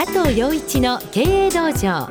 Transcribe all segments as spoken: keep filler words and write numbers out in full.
藤陽一の経営道場。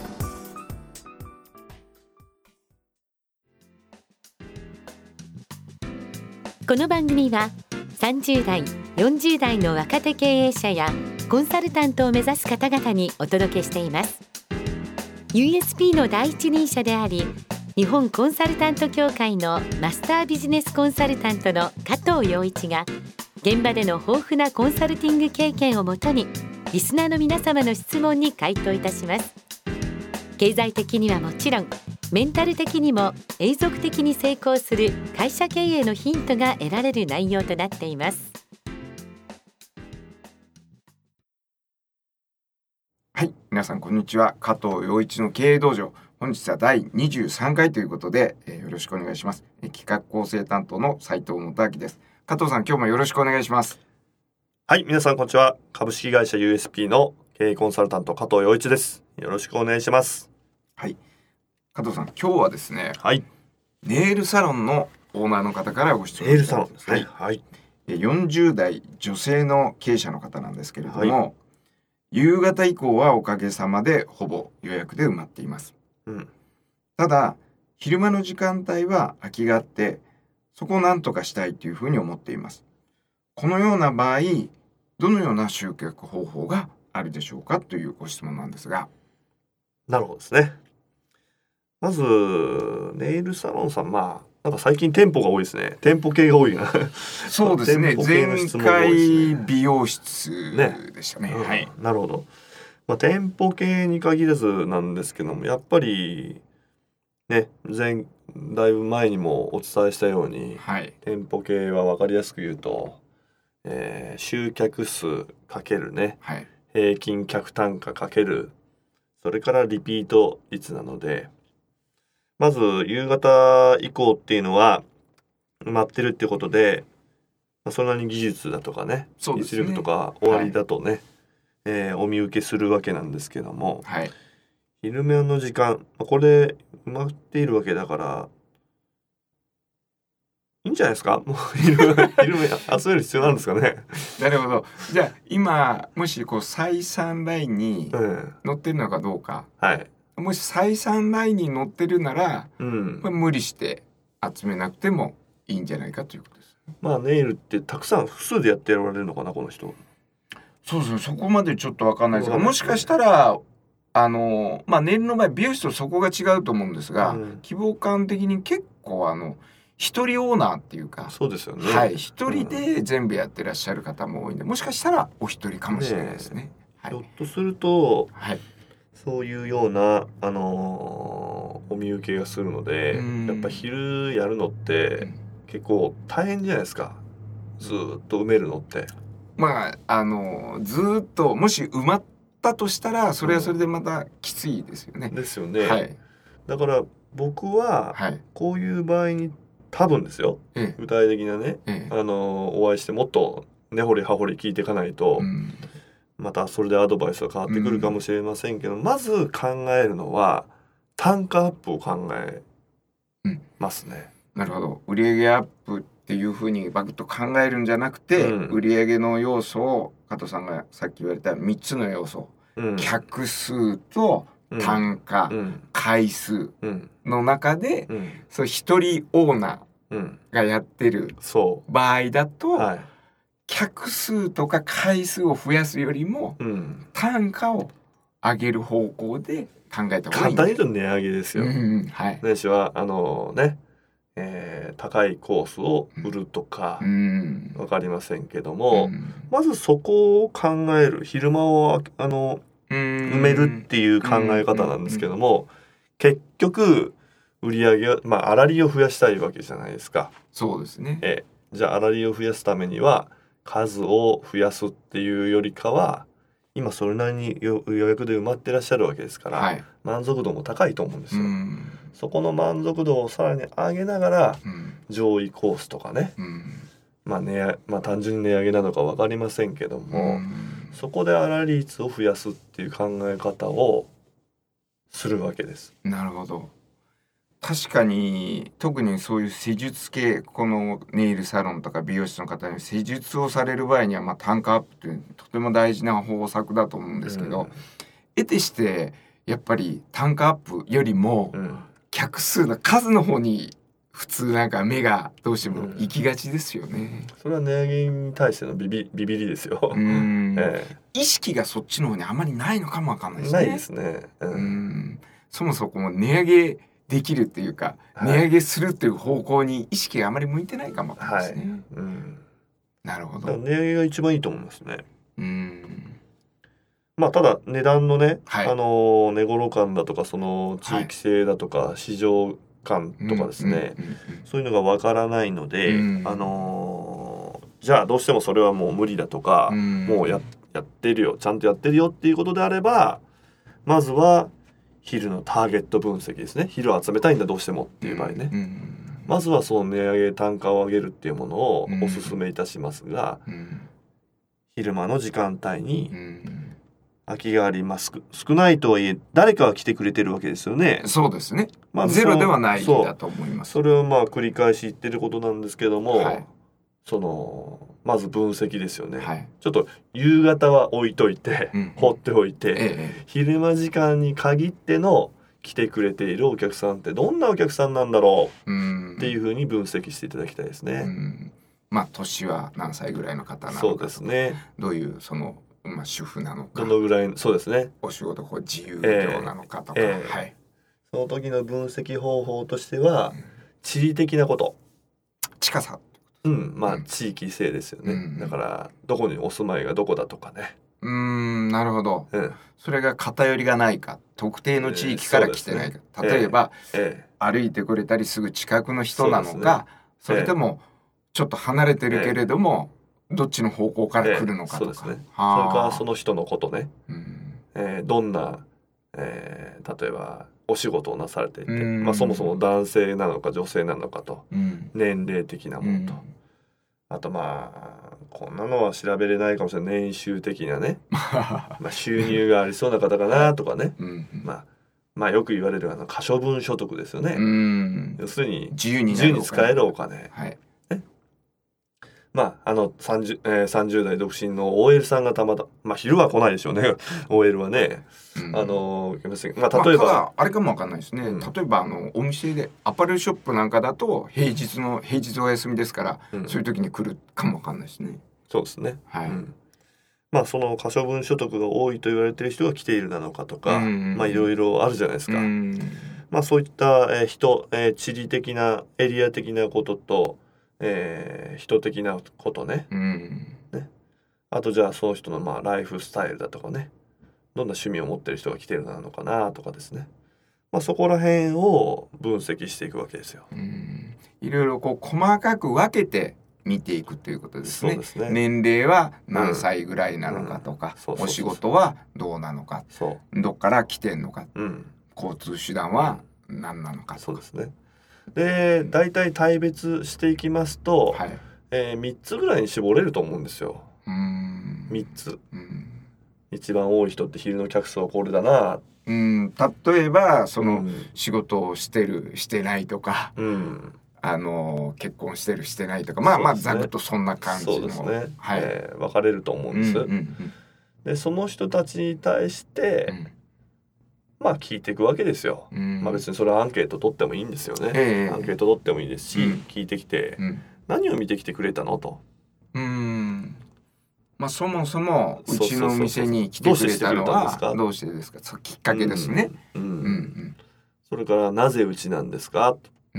この番組はさんじゅう代、よんじゅう代の若手経営者やコンサルタントを目指す方々にお届けしています。 ユーエスピー の第一人者であり、日本コンサルタント協会のマスタービジネスコンサルタントの加藤陽一が、現場での豊富なコンサルティング経験をもとにリスナーの皆様の質問に回答いたします。経済的にはもちろん、メンタル的にも永続的に成功する会社経営のヒントが得られる内容となっています。 はい、皆さんこんにちは。加藤陽一の経営道場、本日はだいにじゅうさんかいということで、えー、よろしくお願いします。えー、企画構成担当の斉藤元明です。加藤さん、今日もよろしくお願いします。 はい、皆さんこんにちは。株式会社 ユーエスピー の経営コンサルタント加藤陽一です。よろしくお願いします。 はい、加藤さん、今日はですね、 はい、 ネイルサロンのオーナーの方からご質問。 ネイルサロンですね。 はい、はい、よんじゅう代女性の経営者の方なんですけれども、はい、夕方以降はおかげさまでほぼ予約で埋まっています。うん、ただ昼間の時間帯は空きがあって、そこを何とかしたいというふうに思っています。このような場合、どのような集客方法があるでしょうかというご質問なんですが。 なるほどですね。まずネイルサロンさん、まあなんか最近店舗が多いですね。店舗系が多いな。 そうですね。前回美容室でしたね。 ね、 はい、 うん、なるほど。まあ、店舗系に限らずなんですけども、やっぱりね、前だいぶ前にもお伝えしたように、はい、店舗系は分かりやすく言うと、えー、集客数かけるね、はい、平均客単価かける、それからリピート率なので、まず夕方以降っていうのは埋まってるってことで、まあ、そんなに技術だとかね、 そうですね、 実力とか終わりだとね、はい、えー、お見受けするわけなんですけども、はい、昼間の時間、これ埋まっているわけだからいいんじゃないですか。もう昼間集める必要なんですかね。 なるほど。じゃあ今もしこう採算ラインに乗ってるのかどうか、うん、はい、もし採算ラインに乗ってるなら、うん、まあ、無理して集めなくてもいいんじゃないかということです。 まあネイルってたくさん複数でやっておられるのかな、この人。 そうそう、そこまでちょっと分かんないですが、もしかしたらあのまあネイルの場合美容室とそこが違うと思うんですが、うん、希望感的に結構あの一人オーナーっていうか、 そうですよね。 はい、一人で全部やってらっしゃる方も多いんで、もしかしたらお一人かもしれないですね。はい、 ひょっとすると、 はい、 そういうような、あのー、お見受けがするので、やっぱ昼やるのって結構大変じゃないですか。ずっと埋めるのって。 まああのずっともし埋まったとしたら、それはそれでまたきついですよね。うん、 ですよね。 はい、 だから僕はこういう場合に多分ですよ、ええ、具体的なね、ええ、あのお会いしてもっと根掘り葉掘り聞いていかないと、うん、またそれでアドバイスが変わってくるかもしれませんけど、うん、まず考えるのは単価アップを考えますね。 うん、なるほど。売上アップっていうふうにバクッと考えるんじゃなくて、うん、売上の要素を加藤さんがさっき言われたみっつの要素、うん、客数と単価、うん、回数の中で、うん、そう一人オーナーがやってる場合だと、うん、はい、客数とか回数を増やすよりも、うん、単価を上げる方向で考えた方がいい。 簡単に言うと値上げですよ。 うん、はい。 ないしはあのね、えー、高いコースを売るとか、うん、分かりませんけども、うん、まずそこを考える、昼間をあの埋めるっていう考え方なんですけども、結局売り上げは、まあ粗利を増やしたいわけじゃないですか。 そうですね。 えー、じゃあ粗利を増やすためには数を増やすっていうよりかは、今それなりに予約で埋まってらっしゃるわけですから、はい、満足度も高いと思うんですよ。うん、そこの満足度をさらに上げながら、うん、上位コースとかね、うん、まあね、まあ単純に値上げなのか分かりませんけども、うん、そこで粗利率を増やすっていう考え方をするわけです。 なるほど。 確かに特にそういう施術系、このネイルサロンとか美容師の方に施術をされる場合には、まあ単価アップというとても大事な方策だと思うんですけど、うん、得てしてやっぱり単価アップよりも、うん、客数の数の方に普通なんか目がどうしても行きがちですよね、うん、 それは値上げに対してのビビ、ビビりですよ。うん、 ええ、意識がそっちの方にあまりないのかもわかんないですね。 ないですね、うんうん、そもそも値上げできるっていうか、はい、値上げするっていう方向に意識があまり向いてないかもわかんないですね、はい、うん、なるほど。 値上げが一番いいと思いますね。うん、まあただ値段のね、はい、あの値頃感だとかその地域性だとか、はい、市場感とかですね、そういうのがわからないので、うん、あのー、じゃあどうしてもそれはもう無理だとか、うん、もう や, やってるよちゃんとやってるよっていうことであれば、まずは昼のターゲット分析ですね。昼を集めたいんだどうしてもっていう場合ね、うん、まずはその値上げ単価を上げるっていうものをお勧めいたしますが、うん、昼間の時間帯に、うん空きがあります。少ないとはいえ誰かが来てくれてるわけですよね。 そうですね、まあ、ゼロではないんだと思います。 そ, それをまあ繰り返し言ってることなんですけども、はい、そのまず分析ですよね、はい、ちょっと夕方は置いといて、うん、放っておいて、ええ、昼間時間に限っての来てくれているお客さんってどんなお客さんなんだろう、うん、っていうふうに分析していただきたいですね、うん、 まあ年は何歳ぐらいの方なのか、 そうですね、 どういうそのまあ、主婦なのかどのぐらい、そうですね、 お仕事こう自由業なのかとか、えーえーはい、 その時の分析方法としては、うん、地理的なこと、 近さ、 うん、まあ、うん、地域性ですよね、うん、だからどこにお住まいがどこだとかね、 うーん、なるほど、うん、それが偏りがないか、特定の地域から来てないか、えーね、例えば、えー、歩いてくれたりすぐ近くの人なのか、そ, ね、それでもちょっと離れてるけれども、えーどっちの方向から来るのかとか、えー、そうですね、 それからその人のことね、うんえー、どんな、えー、例えばお仕事をなされていて、まあ、そもそも男性なのか女性なのかと、うん、年齢的なものと、うん、あとまあこんなのは調べれないかもしれない年収的なねまあ収入がありそうな方かなとかね、うん、まあまあよく言われるあの可処分所得ですよね、うん、要するに自由に使えるお金、はいまあ、あの 30,、えー、さんじゅう代独身の オーエル さんがたまたまあ昼は来ないでしょうねオーエル はね、うん、あのまあ例えば、 まあ、あれかもわかんないですね、うん、例えばあのお店でアパレルショップなんかだと平日の平日お休みですから、うん、そういう時に来るかもわかんないですね。 そうですね、はい、うん、まあその可処分所得が多いと言われている人が来ているなのかとか、うん、まあいろいろあるじゃないですか、うん、まあそういった、えー、人、えー、地理的なエリア的なこととえー、人的なことね、うん、ね、あとじゃあその人のまあライフスタイルだとかね、どんな趣味を持ってる人が来てるのかなとかですね、まあ、そこら辺を分析していくわけですよ。うん、 いろいろこう細かく分けて見ていくということですね。そうですね、年齢は何歳ぐらいなのかとか、お仕事はどうなのか、どっから来てんのか、うん、交通手段は何なのかとか、 そうですね。で大体大別していきますと、はい、えー、みっつぐらいに絞れると思うんですよ。うーんみっつ、うん、一番多い人って昼の客層はこれだな。 うん、例えばその、うん、仕事をしてるしてないとか、うん、あの結婚してるしてないとか、まあまあざっとそんな感じの、そうですね、 はい、えー、分かれると思うんです、うんうんうん、でその人たちに対して、うん、まあ聞いていくわけですよ、うん、まあ別にそれはアンケート取ってもいいんですよね、えー、アンケート取ってもいいですし、うん、聞いてきて、うん、何を見てきてくれたのと、 うーん、まあそもそもうちのお店に来てくれたのはどうしてですか、そうきっかけですね、うんうんうん、 それからなぜうちなんですか、 うん、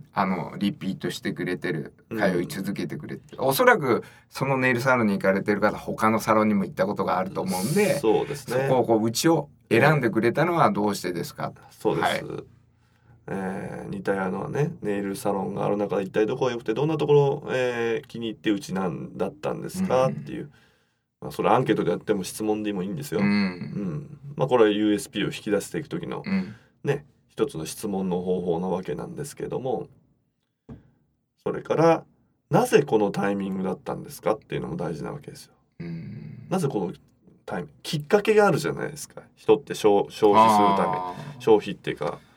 あのリピートしてくれてる、通い続けてくれてる、うん、おそらくそのネイルサロンに行かれてる方他のサロンにも行ったことがあると思うんで、 そうですね、 そこをこううちを選んでくれたのはどうしてですか、うん、 そうです、はい、えー、似たようなねネイルサロンがある中で一体どこが良くてどんなところ、えー、気に入ってうちなんだったんですか、うん、っていう、まあ、それアンケートでやっても質問でもいいんですよ、うんうん、まあ、これは ユーエスピー を引き出していく時の、うん、ね一つの質問の方法なわけなんですけども、それからなぜこのタイミングだったんですかっていうのも大事なわけですよ、うん、なぜこのきっかけがあるじゃないですか。人って消、消費するため、消費っていうか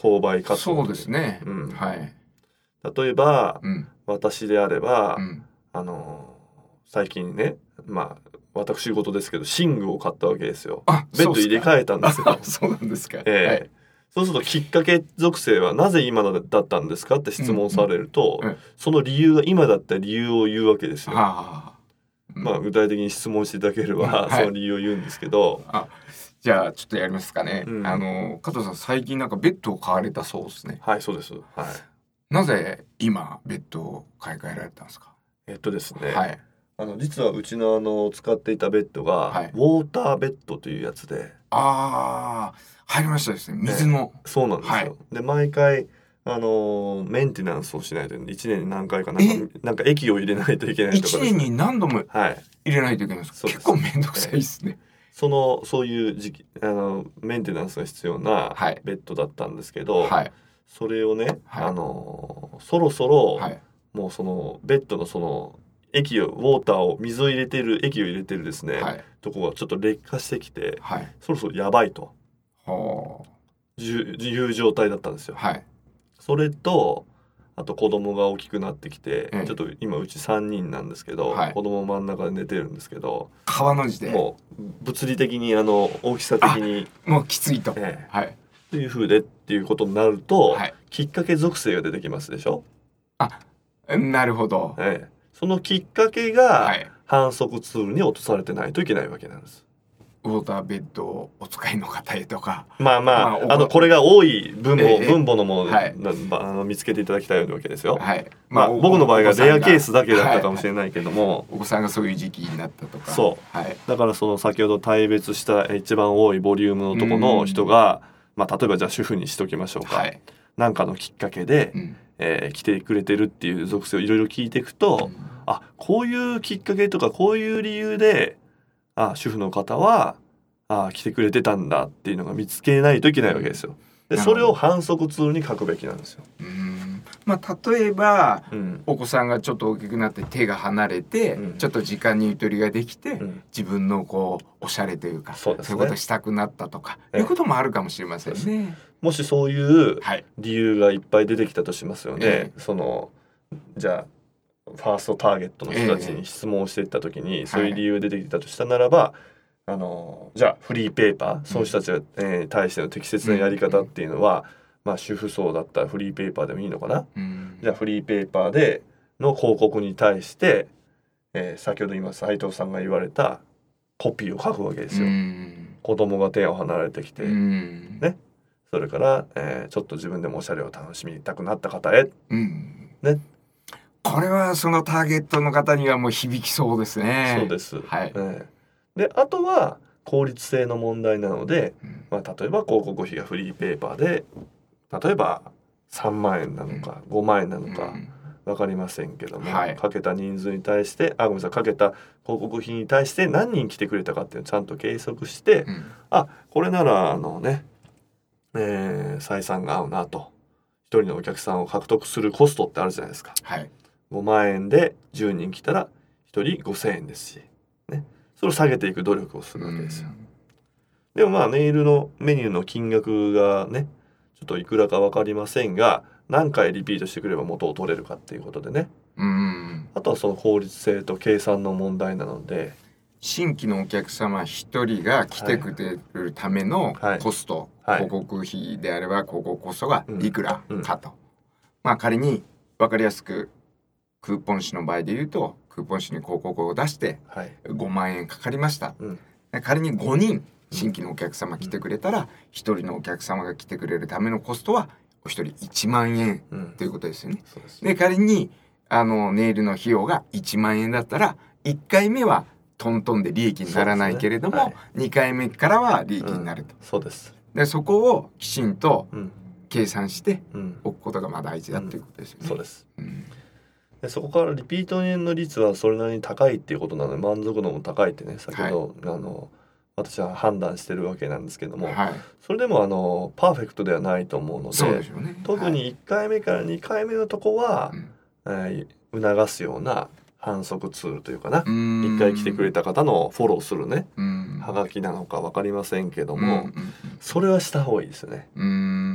購買活動。 そうですね、うん、はい。 例えば、 うん、 私であれば、 うん、 あの最近ね、まあ私事ですけど寝具を買ったわけですよ。ベッド入れ替えたんですよ。 そうなんですか。 えーはい、 そうするときっかけ属性はなぜ今のだったんですかって質問されると、うんうん、その理由が今だった理由を言うわけですよ。はあ、うん、まあ具体的に質問していただければ、うん、はい、その理由を言うんですけど。 あ、じゃあちょっとやりますかね。うん、あの加藤さん最近なんかベッドを買われたそうですね。 はい、そうです。はい。 なぜ今ベッドを買い替えられたんですか。 えっとですね、 はい、 あの実はうちのあの使っていたベッドが、はい、ウォーターベッドというやつで、 ああ入りましたですね、水の、 ね、そうなんですよ、はい、で毎回あのー、メンテナンスをしないといちねんに何回かなんかなんか液を入れないといけないとか、 ね、いちねんに何度も入れないといけないんですか、はい、結構めんどくさいですね。 そのそういう時期あのメンテナンスが必要なベッドだったんですけど、はい、それをね、はい、あのー、そろそろ、はい、もうそのベッドのその液をウォーターを水を入れてる液を入れてるですね、はい、とこがちょっと劣化してきて、はい、そろそろやばいという状態だったんですよ。はい、それとあと子供が大きくなってきて、うん、ちょっと今うちさんにんなんですけど、はい、子供真ん中で寝てるんですけど、 川の字でもう物理的にあの大きさ的にもうきついと、 えー、はい、という風でっていうことになると、はい、きっかけ属性が出てきますでしょ。 あ、なるほど、 えーそのきっかけが反則ツールに落とされてないといけないわけなんです。 ウォーターベッドをお使いの方へとか、 まあまあ、まあ、あのこれが多い分母、えー、分母のもの、はい、あの見つけていただきたいわけですよ。はい、まあ、まあ、僕の場合がレアケースだけだったかもしれないけども、はい、 お子さんがそういう時期になったとか、 そう、はい、だからその先ほど大別した一番多いボリュームのとこの人が、まあ、例えばじゃあ主婦にしときましょうか、はい、なんかのきっかけで、うんえー、来てくれてるっていう属性をいろいろ聞いていくと、うん、あこういうきっかけとかこういう理由であ主婦の方はあ来てくれてたんだっていうのが見つけないといけないわけですよ。でそれを反則ツールに書くべきなんですよ。 うん、まあ、例えば、うん、お子さんがちょっと大きくなって手が離れて、うん、ちょっと時間にゆとりができて、うん、自分のこうおしゃれというかそうですね、そういうことしたくなったとか、ええ、いうこともあるかもしれませんね。 もしそういう理由がいっぱい出てきたとしますよね、はい、そのじゃあファーストターゲットの人たちに質問をしていった時に、え、そういう理由が出てきたとしたならば、はい、あのじゃあフリーペーパー、うん、その人たちに、えー、対しての適切なやり方っていうのは、うん、まあ、主婦層だったらフリーペーパーでもいいのかな、うん、じゃあフリーペーパーでの広告に対して、えー、先ほど今斉藤さんが言われたコピーを書くわけですよ、うん、子供が手を離れてきて、うん、ね、それから、えー、ちょっと自分でもおしゃれを楽しみたくなった方へ、うん、ね、 これはそのターゲットの方にはもう響きそうですね。 そうです、 はい、 えー、であとは効率性の問題なので、うん、まあ、例えば広告費がフリーペーパーで例えばさんまんえんなのか、うん、ごまんえんなのか、うん、分かりませんけども、はい、かけた人数に対してあごめんなさいかけた広告費に対して何人来てくれたかっていうのをちゃんと計測して、うん、あこれならあのね、えー、採算が合うなとひとりのお客さんを獲得するコストってあるじゃないですか、はい、ごまんえんでじゅうにん来たらひとりごせんえんですし、ね、それを下げていく努力をするわけですよ。でもまあネイルのメニューの金額がねちょっといくらか分かりませんが何回リピートしてくれば元を取れるかっていうことでね、うんあとはその効率性と計算の問題なので新規のお客様ひとりが来てくれるためのコスト、はいはい、広告費であれば広告コストがいくらかと、うんうん、まあ仮に分かりやすくクーポン紙の場合で言うとクーポン紙に広告を出してごまんえんかかりました、うん、仮にごにん新規のお客様来てくれたらひとりのお客様が来てくれるためのコストはお一人いちまんえんということですよね、うん、で, で仮にあのネイルの費用がいちまんえんだったらいっかいめはトントンで利益にならないけれども、ねはい、にかいめからは利益になると、 うん、そうです。 でそこをきちんと計算しておくことがまあ大事だということですよね、 うんうん、そうです、うん、でそこからリピートの率はそれなりに高いっていうことなので満足度も高いってね先ほど、はい、あの私は判断してるわけなんですけども、はい、それでもあのパーフェクトではないと思うの で, そうでしょうね、 特にいっかいめからにかいめのとこは、はいえー、促すような反則ツールというかな、いっかい来てくれた方のフォローするねはがきなのか分かりませんけども、それはした方がいいですよね。 うん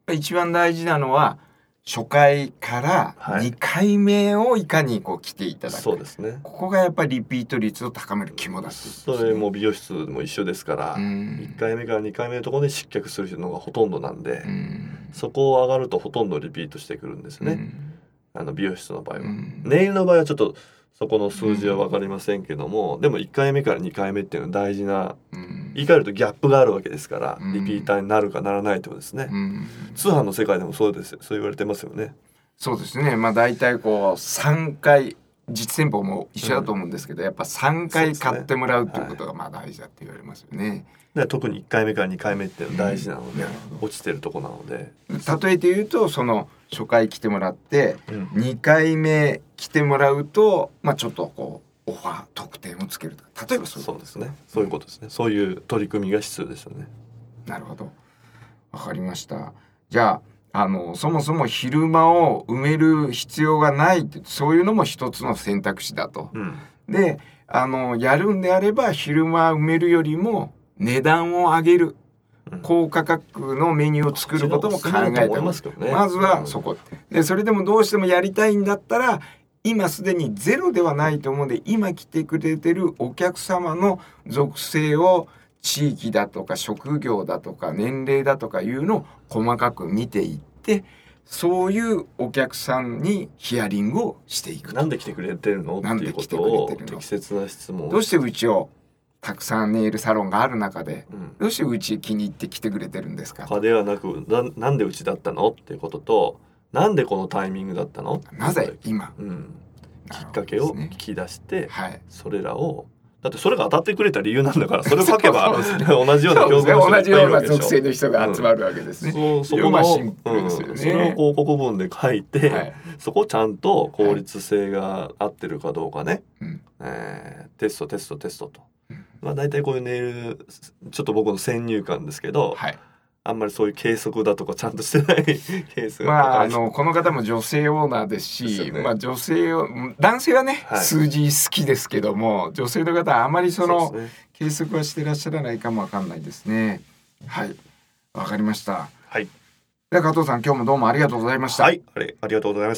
一番大事なのは初回からにかいめをいかにこう来ていただく、はい、 そうですね、 ここがやっぱりリピート率を高める肝だって、ね、 それも美容室も一緒ですから、いっかいめからにかいめのところで失脚するのがほとんどなんで、そこを上がるとほとんどリピートしてくるんですね、あの美容室の場合は。ネイルの場合はちょっとそこの数字は分かりませんけども、でもいっかいめからにかいめっていうのは大事な、言い換えるとギャップがあるわけですから、リピーターになるかならないってことですね。通販の世界でもそうですよ、そう言われてますよね。 そうですね、まあ大体こうさんかい、実店舗も一緒だと思うんですけど、うん、やっぱさんかい買ってもらうということがまあ大事だって言われますよね。 で特にいっかいめからにかいめっていうのは大事なので、うん、落ちてるとこなので、 例えて言うとその初回来てもらって、うん、にかいめ来てもらうと、まあ、ちょっとこうオファー特典をつけるとか、例えばそういうことですね。 そういうことですね。そういう取り組みが必要ですよね。 なるほど、わかりました。じゃああのそもそも昼間を埋める必要がないって、そういうのも一つの選択肢だと、うん、であのやるんであれば昼間埋めるよりも値段を上げる、うん、高価格のメニューを作ることも考えてますけどね。まずはそこで、それでもどうしてもやりたいんだったら今すでにゼロではないと思うんで、今来てくれてるお客様の属性を地域だとか職業だとか年齢だとかいうのを細かく見ていって、そういうお客さんにヒアリングをしていく。 なんで来てくれてるのっていうことを適切な質問を。 どうしてうちをたくさんネイルサロンがある中で、うん、どうしてうち気に入って来てくれてるんですか。 他ではなく な, なんでうちだったのっていうことと、なんでこのタイミングだったの、 なぜ今、 うん、きっかけを聞き出して、はい、それらをだってそれが当たってくれた理由なんだから、それを書けば同じような境遇の人がいっぱいいるわけでしょ。同じような属性の人が集まるわけですね。 うん、そ, そこのシンプルですよね、うん、それを広告文で書いて、はい、そこをちゃんと効率性が合ってるかどうかね、はい、えー、テストテストテストと、うん、まあ大体こういうネイルちょっと僕の先入観ですけど、はい、あんまりそういう計測だとかちゃんとしてないケースが、 まあ、あのこの方も女性オーナーですし、ね、まあ、女性を男性はね、はい、数字好きですけども、女性の方はあまりそのそ、ね、計測はしてらっしゃらないかもわかんないですね。はい、わかりました。はい、では加藤さん、今日もどうもありがとうございました。 はい、あれありがとうございました。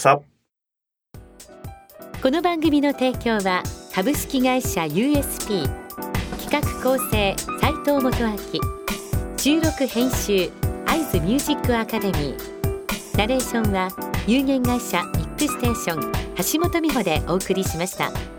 この番組の提供は株式会社 ユーエスピー、 企画構成斉藤元明、収録編集アイズミュージックアカデミー、ナレーションは有限会社ミックステーション橋本美穂でお送りしました。